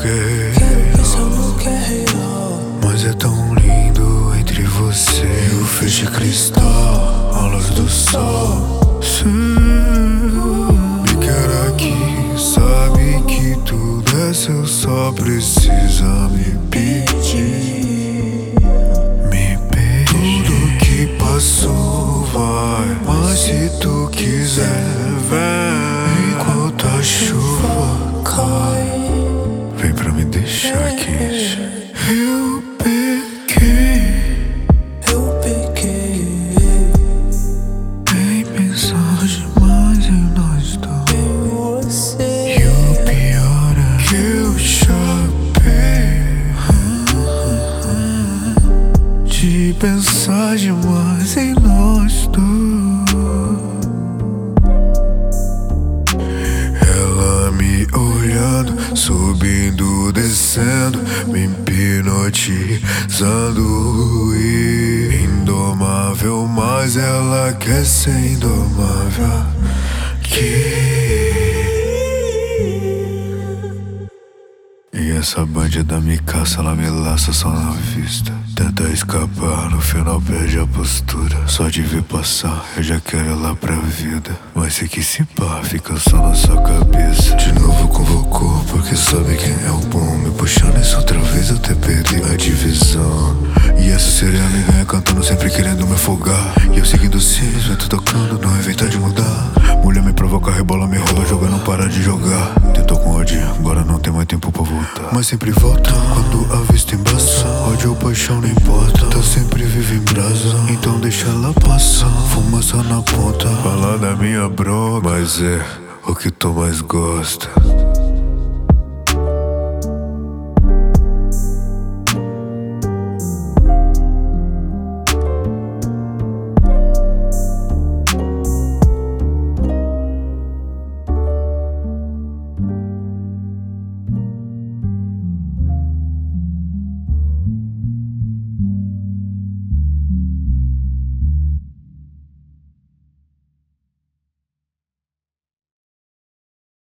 que é real, mas é tão lindo entre você e o feixe de cristal, a luz do sol. Sim, me quer aqui, sabe que tudo é seu, só precisa me pedir. Me pedir. Tudo que passou vai, mas se tu quiser, vem. Enquanto a chuva cai, vem pra me deixar quente. Eu pequei em pensar demais em nós dois. E o pior é que eu chapei de pensar demais em nós dois. Ela me olhando, subindo, descendo, me hipnotizando e indomável, mas ela quer ser indomável. E essa bandida me caça, ela me laça só na vista. Tenta escapar, no final perde a postura. Só de ver passar, eu já quero ela pra vida. Mas sei que se pá, fica só na sua cabeça. De novo convocou, porque sabe quem é o bom. Me puxando isso outra vez, eu até perdi a divisão. E essa seria me ganha cantando, sempre querendo me afogar. E eu seguindo os sinos, vento tocando, não inventa de mudar. Mulher me provoca, rebola, me rola, joga, não para de jogar. Tentou com ódio, agora não tem mais tempo pra voltar. Mas sempre volta, quando a vista embaça. Ódio ou paixão não importa, tá sempre vivo em brasa. Então deixa ela passar, fumaça na ponta. Fala da minha bro, mas é o que tu mais gosta.